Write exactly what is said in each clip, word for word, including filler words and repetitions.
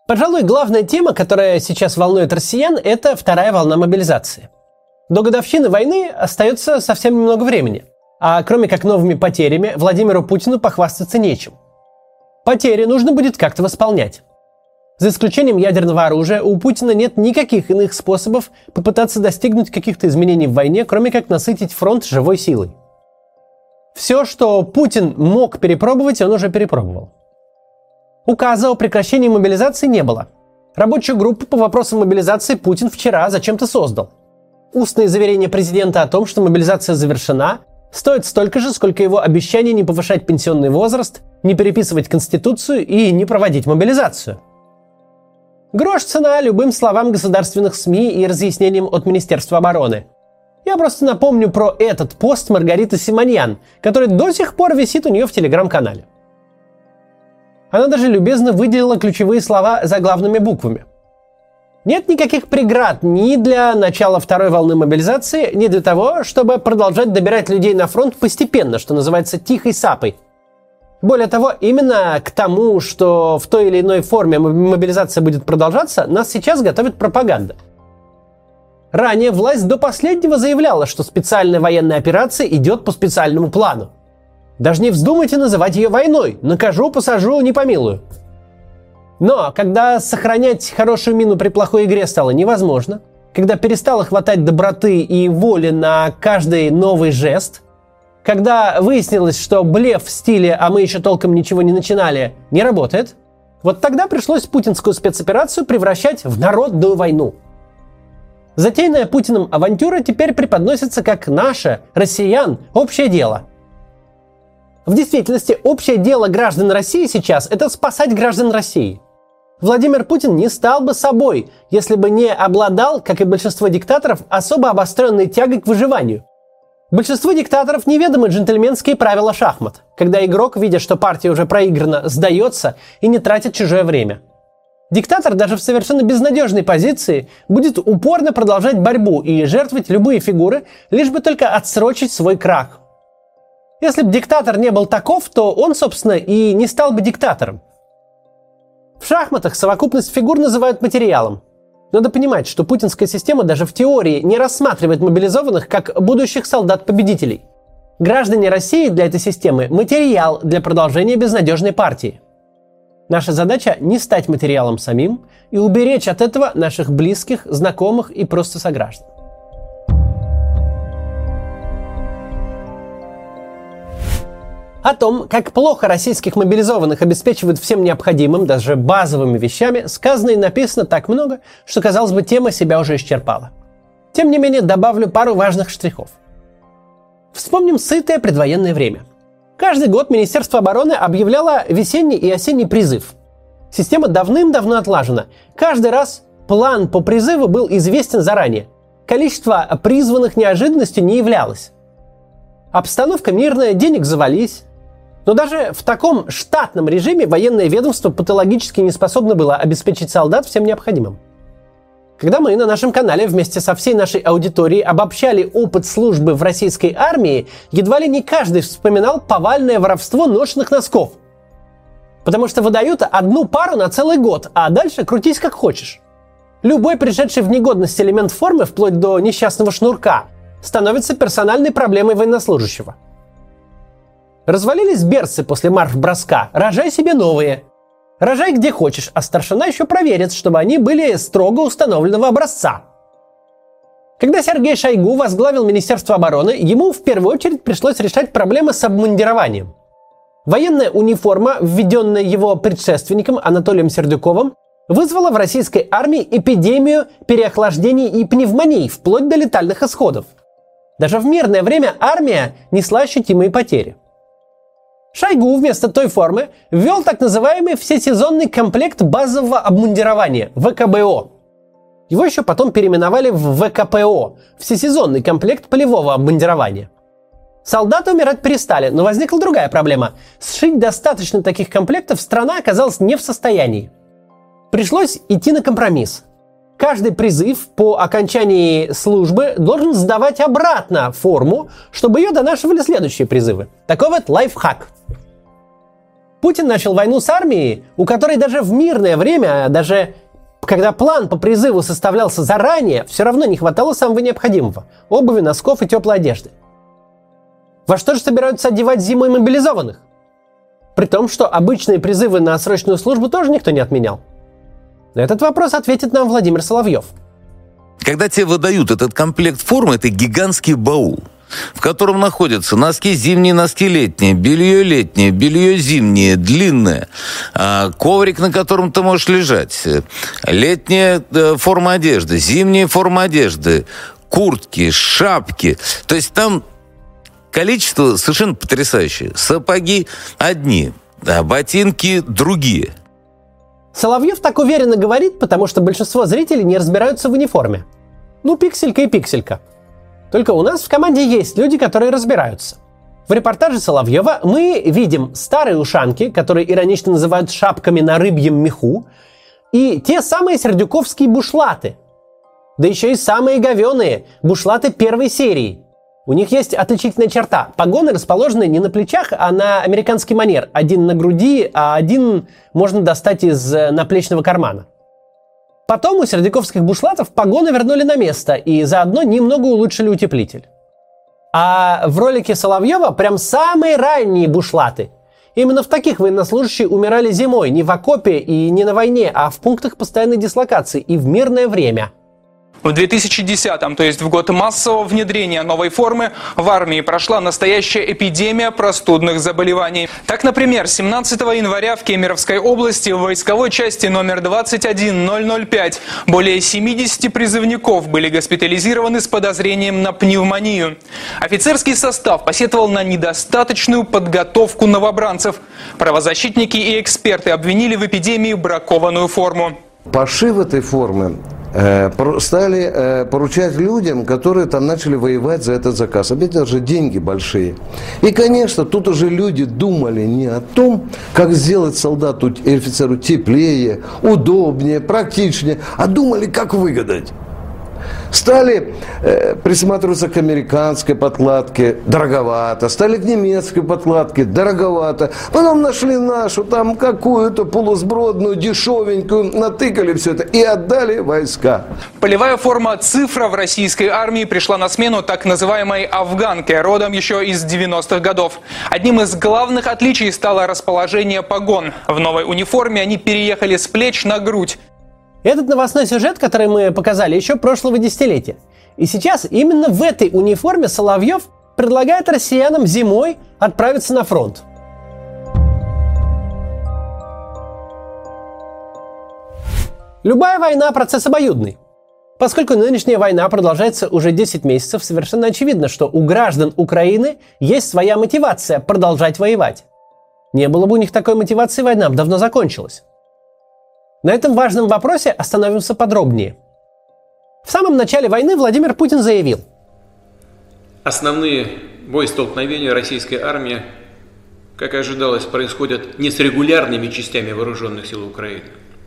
Пожалуй, главная тема, которая сейчас волнует россиян, это вторая волна мобилизации. До годовщины войны остается совсем немного времени, а кроме как новыми потерями, Владимиру Путину похвастаться нечем. Потери нужно будет как-то восполнять. За исключением ядерного оружия, у Путина нет никаких иных способов попытаться достигнуть каких-то изменений в войне, кроме как насытить фронт живой силой. Все, что Путин мог перепробовать, он уже перепробовал. Указа о прекращении мобилизации не было. Рабочую группу по вопросам мобилизации Путин вчера зачем-то создал. Устные заверения президента о том, что мобилизация завершена, стоят столько же, сколько его обещание не повышать пенсионный возраст, не переписывать Конституцию и не проводить мобилизацию. Грош цена любым словам государственных СМИ и разъяснениям от Министерства обороны. Я просто напомню про этот пост Маргариты Симоньян, который до сих пор висит у нее в телеграм-канале. Она даже любезно выделила ключевые слова заглавными буквами. Нет никаких преград ни для начала второй волны мобилизации, ни для того, чтобы продолжать добирать людей на фронт постепенно, что называется тихой сапой. Более того, именно к тому, что в той или иной форме мобилизация будет продолжаться, нас сейчас готовит пропаганда. Ранее власть до последнего заявляла, что специальная военная операция идет по специальному плану. Даже не вздумайте называть ее войной. Накажу, посажу, не помилую. Но когда сохранять хорошую мину при плохой игре стало невозможно, когда перестало хватать доброты и воли на каждый новый жест, когда выяснилось, что блеф в стиле «а мы еще толком ничего не начинали» не работает, вот тогда пришлось путинскую спецоперацию превращать в народную войну. Затеянная Путиным авантюра теперь преподносится как наше, россиян, общее дело. В действительности, общее дело граждан России сейчас – это спасать граждан России. Владимир Путин не стал бы собой, если бы не обладал, как и большинство диктаторов, особо обостренной тягой к выживанию. Большинству диктаторов неведомы джентльменские правила шахмат, когда игрок, видя, что партия уже проиграна, сдается и не тратит чужое время. Диктатор даже в совершенно безнадежной позиции будет упорно продолжать борьбу и жертвовать любые фигуры, лишь бы только отсрочить свой крах. Если бы диктатор не был таков, то он, собственно, и не стал бы диктатором. В шахматах совокупность фигур называют материалом. Надо понимать, что путинская система даже в теории не рассматривает мобилизованных как будущих солдат-победителей. Граждане России для этой системы – материал для продолжения безнадежной партии. Наша задача – не стать материалом самим и уберечь от этого наших близких, знакомых и просто сограждан. О том, как плохо российских мобилизованных обеспечивают всем необходимым, даже базовыми вещами, сказано и написано так много, что, казалось бы, тема себя уже исчерпала. Тем не менее, добавлю пару важных штрихов. Вспомним сытое предвоенное время. Каждый год Министерство обороны объявляло весенний и осенний призыв. Система давным-давно отлажена. Каждый раз план по призыву был известен заранее. Количество призванных неожиданностью не являлось. Обстановка мирная, денег завались. Но даже в таком штатном режиме военное ведомство патологически не способно было обеспечить солдат всем необходимым. Когда мы на нашем канале вместе со всей нашей аудиторией обобщали опыт службы в российской армии, едва ли не каждый вспоминал повальное воровство ношенных носков. Потому что выдают одну пару на целый год, а дальше крутись как хочешь. Любой пришедший в негодность элемент формы, вплоть до несчастного шнурка, становится персональной проблемой военнослужащего. Развалились берцы после марш-броска, рожай себе новые. Рожай где хочешь, а старшина еще проверит, чтобы они были строго установленного образца. Когда Сергей Шойгу возглавил Министерство обороны, ему в первую очередь пришлось решать проблемы с обмундированием. Военная униформа, введенная его предшественником Анатолием Сердюковым, вызвала в российской армии эпидемию переохлаждений и пневмоний, вплоть до летальных исходов. Даже в мирное время армия несла ощутимые потери. Шойгу вместо той формы ввел так называемый всесезонный комплект базового обмундирования – вэ ка бэ о. Его еще потом переименовали в вэ ка пэ о – всесезонный комплект полевого обмундирования. Солдаты умирать перестали, но возникла другая проблема. Сшить достаточно таких комплектов страна оказалась не в состоянии. Пришлось идти на компромисс. Каждый призыв по окончании службы должен сдавать обратно форму, чтобы ее донашивали следующие призывы. Такой вот лайфхак. Путин начал войну с армией, у которой даже в мирное время, даже когда план по призыву составлялся заранее, все равно не хватало самого необходимого – обуви, носков и теплой одежды. Во что же собираются одевать зимой мобилизованных? При том, что обычные призывы на срочную службу тоже никто не отменял. На этот вопрос ответит нам Владимир Соловьев. Когда тебе выдают этот комплект формы, это гигантский баул, в котором находятся носки зимние, носки летние, белье летнее, белье зимнее, длинное, коврик, на котором ты можешь лежать, летняя форма одежды, зимняя форма одежды, куртки, шапки. То есть там количество совершенно потрясающее. Сапоги одни, а ботинки другие. Соловьев так уверенно говорит, потому что большинство зрителей не разбираются в униформе. Ну, пикселька и пикселька. Только у нас в команде есть люди, которые разбираются. В репортаже Соловьева мы видим старые ушанки, которые иронично называют шапками на рыбьем меху, и те самые сердюковские бушлаты. Да еще и самые говеные бушлаты первой серии. У них есть отличительная черта. Погоны расположены не на плечах, а на американский манер. Один на груди, а один можно достать из наплечного кармана. Потом у сердюковских бушлатов погоны вернули на место и заодно немного улучшили утеплитель. А в ролике Соловьева прям самые ранние бушлаты. Именно в таких военнослужащие умирали зимой, не в окопе и не на войне, а в пунктах постоянной дислокации и в мирное время. В две тысячи десятом, то есть в год массового внедрения новой формы, в армии прошла настоящая эпидемия простудных заболеваний. Так, например, семнадцатого января в Кемеровской области в войсковой части номер двадцать один ноль пять более семидесяти призывников были госпитализированы с подозрением на пневмонию. Офицерский состав посетовал на недостаточную подготовку новобранцев. Правозащитники и эксперты обвинили в эпидемии бракованную форму. Пошив этой формы стали поручать людям, которые там начали воевать за этот заказ. Опять даже деньги большие. И, конечно, тут уже люди думали не о том, как сделать солдату и офицеру теплее, удобнее, практичнее, а думали, как выгадать. Стали э, присматриваться к американской подкладке, дороговато. Стали к немецкой подкладке, дороговато. Потом нашли нашу, там какую-то полусбродную, дешевенькую, натыкали все это и отдали войска. Полевая форма «Цифра» в российской армии пришла на смену так называемой «афганке», родом еще из девяностых годов. Одним из главных отличий стало расположение погон. В новой униформе они переехали с плеч на грудь. Этот новостной сюжет, который мы показали еще прошлого десятилетия. И сейчас именно в этой униформе Соловьев предлагает россиянам зимой отправиться на фронт. Любая война – процесс обоюдный. Поскольку нынешняя война продолжается уже десять месяцев, совершенно очевидно, что у граждан Украины есть своя мотивация продолжать воевать. Не было бы у них такой мотивации, война бы давно закончилась. На этом важном вопросе остановимся подробнее. В самом начале войны Владимир Путин заявил: основные боестолкновения российской армии, как и ожидалось, происходят не с регулярными частями вооруженных сил Украины,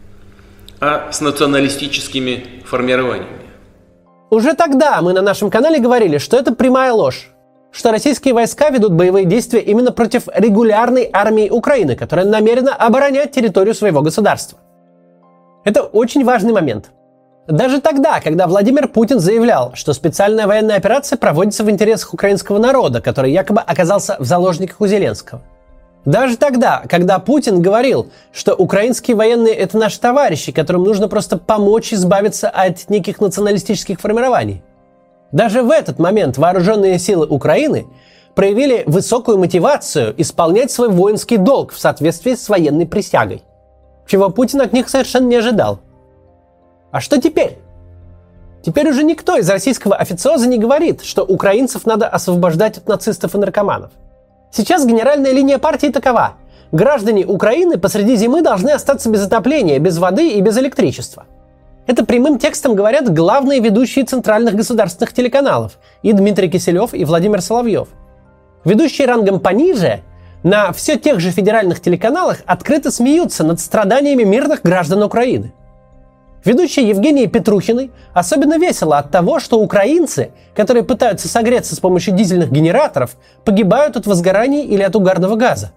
а с националистическими формированиями. Уже тогда мы на нашем канале говорили, что это прямая ложь, что российские войска ведут боевые действия именно против регулярной армии Украины, которая намерена оборонять территорию своего государства. Это очень важный момент. Даже тогда, когда Владимир Путин заявлял, что специальная военная операция проводится в интересах украинского народа, который якобы оказался в заложниках у Зеленского. Даже тогда, когда Путин говорил, что украинские военные – это наши товарищи, которым нужно просто помочь избавиться от неких националистических формирований. Даже в этот момент вооруженные силы Украины проявили высокую мотивацию исполнять свой воинский долг в соответствии с военной присягой, чего Путин от них совершенно не ожидал. А что теперь? Теперь уже никто из российского официоза не говорит, что украинцев надо освобождать от нацистов и наркоманов. Сейчас генеральная линия партии такова: граждане Украины посреди зимы должны остаться без отопления, без воды и без электричества. Это прямым текстом говорят главные ведущие центральных государственных телеканалов и Дмитрий Киселев, и Владимир Соловьев. Ведущие рангом пониже на все тех же федеральных телеканалах открыто смеются над страданиями мирных граждан Украины. Ведущие Евгении Петрухиной особенно весело от того, что украинцы, которые пытаются согреться с помощью дизельных генераторов, погибают от возгораний или от угарного газа.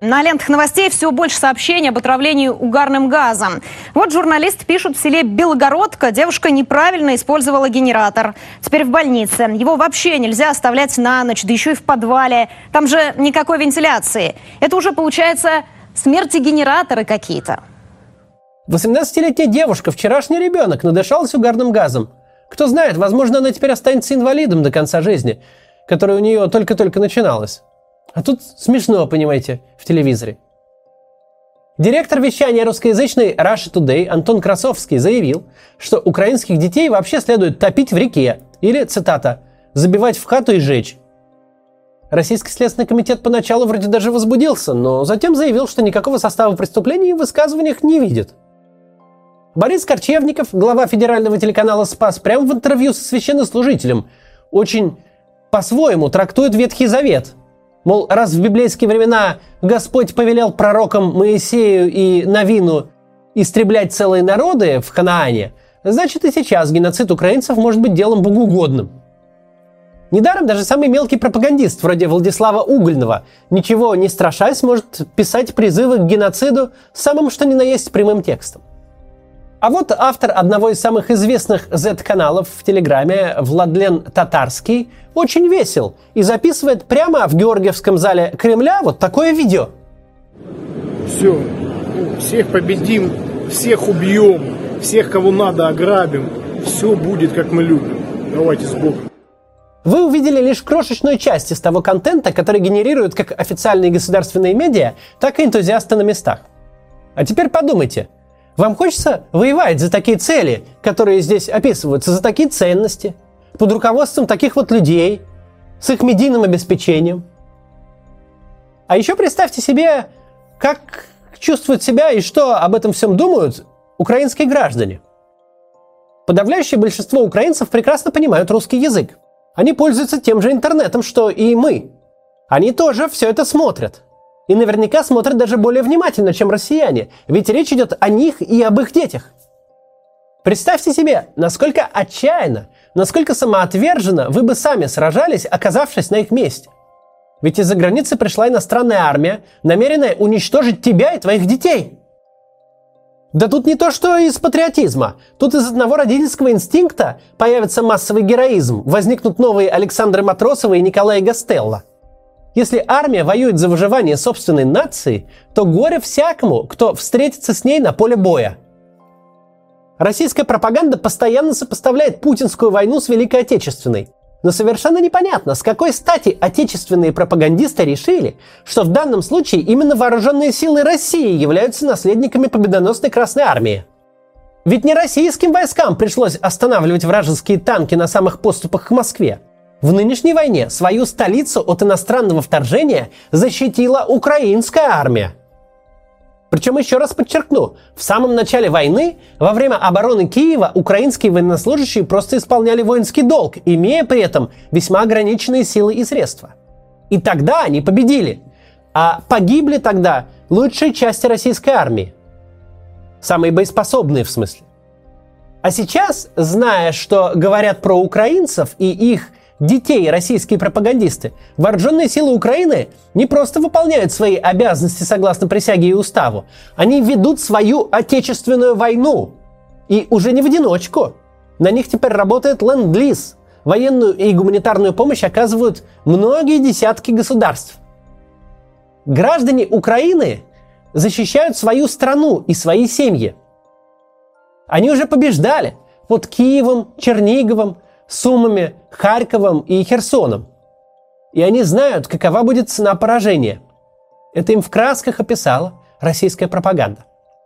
На лентах новостей все больше сообщений об отравлении угарным газом. Вот журналисты пишут, в селе Белогородка девушка неправильно использовала генератор. Теперь в больнице. Его вообще нельзя оставлять на ночь, да еще и в подвале. Там же никакой вентиляции. Это уже, получается, смерти генераторы какие-то. восемнадцатилетняя девушка, вчерашний ребенок, надышалась угарным газом. Кто знает, возможно, она теперь останется инвалидом до конца жизни, которая у нее только-только начиналась. А тут смешно, понимаете, в телевизоре. Директор вещания русскоязычной Russia Today Антон Красовский заявил, что украинских детей вообще следует топить в реке или, цитата, «забивать в хату и жечь». Российский следственный комитет поначалу вроде даже возбудился, но затем заявил, что никакого состава преступлений в высказываниях не видит. Борис Корчевников, глава федерального телеканала «Спас», прямо в интервью со священнослужителем очень по-своему трактует Ветхий Завет. Мол, раз в библейские времена Господь повелел пророкам Моисею и Навину истреблять целые народы в Ханаане, значит и сейчас геноцид украинцев может быть делом богоугодным. Недаром даже самый мелкий пропагандист, вроде Владислава Угольного, ничего не страшась, может писать призывы к геноциду самым что ни на есть прямым текстом. А вот автор одного из самых известных зет-каналов в Телеграме, Владлен Татарский, очень весел и записывает прямо в Георгиевском зале Кремля вот такое видео. Все, всех победим, всех убьем, всех, кого надо, ограбим. Все будет, как мы любим. Давайте с Богом. Вы увидели лишь крошечную часть из того контента, который генерируют как официальные государственные медиа, так и энтузиасты на местах. А теперь подумайте. Вам хочется воевать за такие цели, которые здесь описываются, за такие ценности, под руководством таких вот людей, с их медийным обеспечением? А еще представьте себе, как чувствуют себя и что об этом всем думают украинские граждане. Подавляющее большинство украинцев прекрасно понимают русский язык. Они пользуются тем же интернетом, что и мы. Они тоже все это смотрят. И наверняка смотрят даже более внимательно, чем россияне, ведь речь идет о них и об их детях. Представьте себе, насколько отчаянно, насколько самоотверженно вы бы сами сражались, оказавшись на их месте. Ведь из-за границы пришла иностранная армия, намеренная уничтожить тебя и твоих детей. Да тут не то, что из патриотизма. Тут из одного родительского инстинкта появится массовый героизм, возникнут новые Александры Матросовы и Николай Гастелло. Если армия воюет за выживание собственной нации, то горе всякому, кто встретится с ней на поле боя. Российская пропаганда постоянно сопоставляет путинскую войну с Великой Отечественной. Но совершенно непонятно, с какой стати отечественные пропагандисты решили, что в данном случае именно вооруженные силы России являются наследниками победоносной Красной Армии. Ведь не российским войскам пришлось останавливать вражеские танки на самых подступах к Москве. В нынешней войне свою столицу от иностранного вторжения защитила украинская армия. Причем, еще раз подчеркну, в самом начале войны, во время обороны Киева, украинские военнослужащие просто исполняли воинский долг, имея при этом весьма ограниченные силы и средства. И тогда они победили. А погибли тогда лучшие части российской армии. Самые боеспособные в смысле. А сейчас, зная, что говорят про украинцев и их детей российские пропагандисты, вооруженные силы Украины не просто выполняют свои обязанности согласно присяге и уставу, они ведут свою отечественную войну. И уже не в одиночку. На них теперь работает ленд-лиз. Военную и гуманитарную помощь оказывают многие десятки государств. Граждане Украины защищают свою страну и свои семьи. Они уже побеждали под Киевом, Черниговым, Сумами, Харьковом и Херсоном. И они знают, какова будет цена поражения. Это им в красках описала российская пропаганда.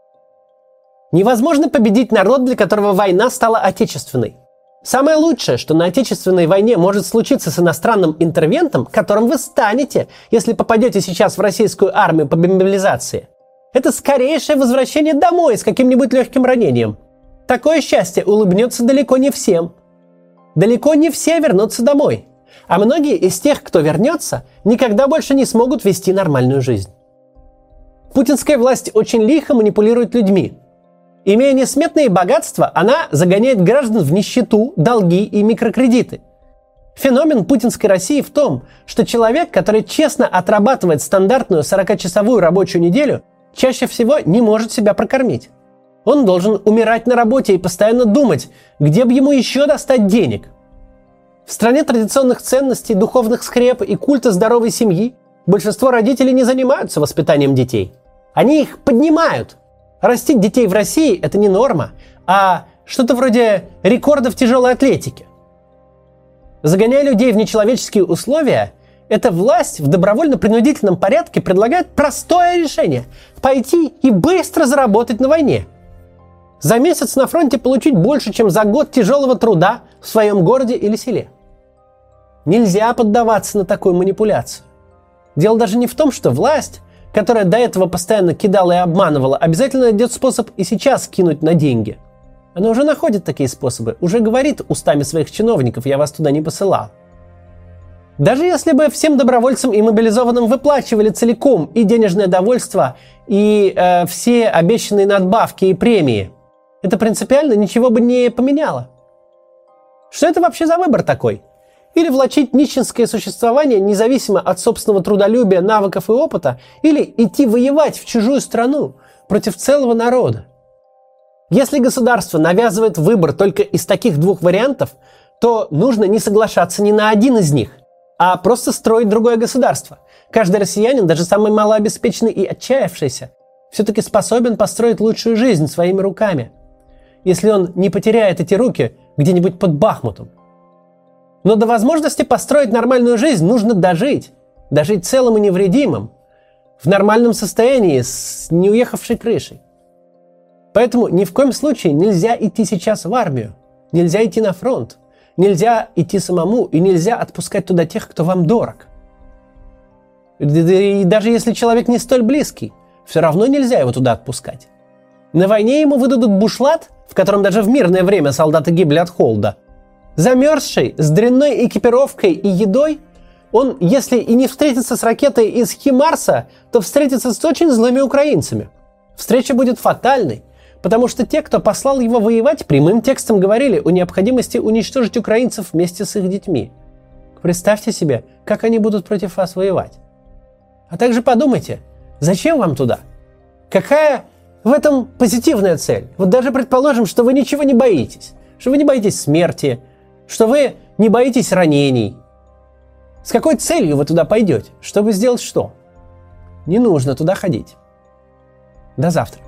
Невозможно победить народ, для которого война стала отечественной. Самое лучшее, что на отечественной войне может случиться с иностранным интервентом, которым вы станете, если попадете сейчас в российскую армию по мобилизации, это скорейшее возвращение домой с каким-нибудь легким ранением. Такое счастье улыбнется далеко не всем. Далеко не все вернутся домой, а многие из тех, кто вернется, никогда больше не смогут вести нормальную жизнь. Путинская власть очень лихо манипулирует людьми. Имея несметные богатства, она загоняет граждан в нищету, долги и микрокредиты. Феномен путинской России в том, что человек, который честно отрабатывает стандартную сорокачасовую рабочую неделю, чаще всего не может себя прокормить. Он должен умирать на работе и постоянно думать, где бы ему еще достать денег. В стране традиционных ценностей, духовных скреп и культа здоровой семьи большинство родителей не занимаются воспитанием детей. Они их поднимают. Растить детей в России – это не норма, а что-то вроде рекордов тяжелой атлетики. Загоняя людей в нечеловеческие условия, эта власть в добровольно-принудительном порядке предлагает простое решение – пойти и быстро заработать на войне. За месяц на фронте получить больше, чем за год тяжелого труда в своем городе или селе. Нельзя поддаваться на такую манипуляцию. Дело даже не в том, что власть, которая до этого постоянно кидала и обманывала, обязательно найдет способ и сейчас кинуть на деньги. Она уже находит такие способы, уже говорит устами своих чиновников: я вас туда не посылал. Даже если бы всем добровольцам и мобилизованным выплачивали целиком и денежное довольство, и э, все обещанные надбавки и премии, это принципиально ничего бы не поменяло. Что это вообще за выбор такой? Или влачить нищенское существование независимо от собственного трудолюбия, навыков и опыта, или идти воевать в чужую страну против целого народа? Если государство навязывает выбор только из таких двух вариантов, то нужно не соглашаться ни на один из них, а просто строить другое государство. Каждый россиянин, даже самый малообеспеченный и отчаявшийся, все-таки способен построить лучшую жизнь своими руками, если он не потеряет эти руки где-нибудь под Бахмутом. Но до возможности построить нормальную жизнь нужно дожить. Дожить целым и невредимым, в нормальном состоянии, с не уехавшей крышей. Поэтому ни в коем случае нельзя идти сейчас в армию, нельзя идти на фронт, нельзя идти самому и нельзя отпускать туда тех, кто вам дорог. И даже если человек не столь близкий, все равно нельзя его туда отпускать. На войне ему выдадут бушлат, в котором даже в мирное время солдаты гибли от холода. Замерзший, с дрянной экипировкой и едой, он, если и не встретится с ракетой из Химарса, то встретится с очень злыми украинцами. Встреча будет фатальной, потому что те, кто послал его воевать, прямым текстом говорили о необходимости уничтожить украинцев вместе с их детьми. Представьте себе, как они будут против вас воевать. А также подумайте, зачем вам туда? Какая в этом позитивная цель? Вот даже предположим, что вы ничего не боитесь, что вы не боитесь смерти, что вы не боитесь ранений. С какой целью вы туда пойдете? Чтобы сделать что? Не нужно туда ходить. До завтра.